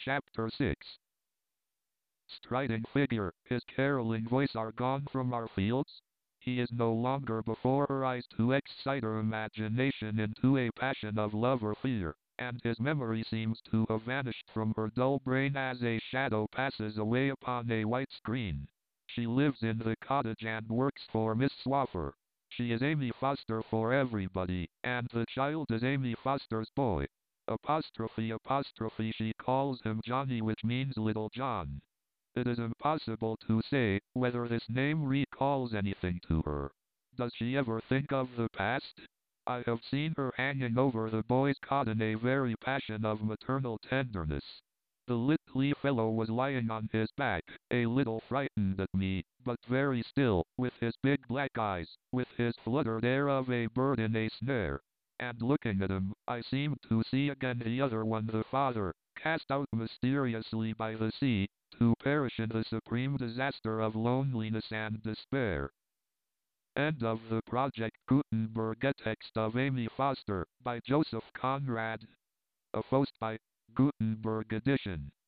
Chapter 6. Striding figure, his caroling voice are gone from our fields? He is no longer before her eyes to excite her imagination into a passion of love or fear, and his memory seems to have vanished from her dull brain as a shadow passes away upon a white screen. She lives in the cottage and works for Miss Swaffer. She is Amy Foster for everybody, and the child is Amy Foster's boy. Apostrophe apostrophe she calls him Johnny, which means Little John. It is impossible to say whether this name recalls anything to her. Does she ever think of the past? I have seen her hanging over the boy's cot in a very passion of maternal tenderness. The little fellow was lying on his back, a little frightened at me, but very still, with his big black eyes, with his fluttered air of a bird in a snare. And looking at him, I seemed to see again the other one, the father, cast out mysteriously by the sea, to perish in the supreme disaster of loneliness and despair. End of the Project Gutenberg. A text of Amy Foster, by Joseph Conrad. A post by Gutenberg Edition.